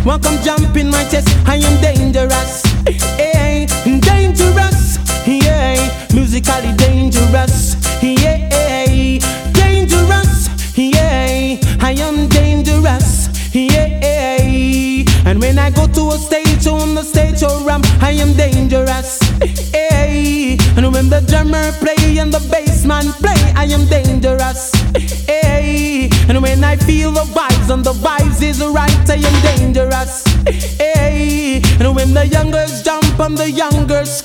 One come jump in my chest, I am dangerous. Hey, dangerous. Yeah, musically dangerous. Yeah, dangerous. Yeah, I am dangerous. Yeah, and when I go to a stage, on the stage or ramp, I am dangerous. Hey, and when the drummer play and the bassman play, I am dangerous. Hey, and when I feel the vibes and the vibes is right, I am dangerous. Hey, and when the young girls jump and the young girls